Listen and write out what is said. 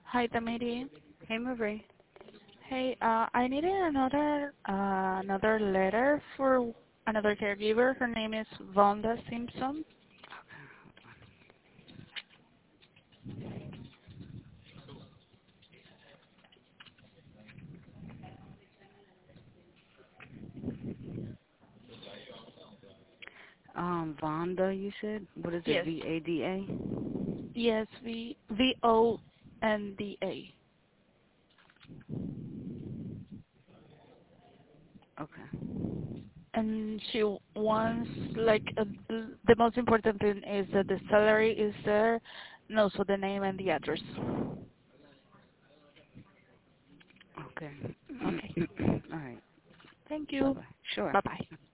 Hi, Tamiri. Hey, Marie. Hey, I needed another letter for another caregiver. Her name is Vonda Simpson. Vonda, you said? What is it, Yes, VADA? yes, VONDA. Okay. And she wants the most important thing is that the salary is there, and also the name and the address. Okay. Okay, All right. thank you. Bye-bye. Sure. Bye bye.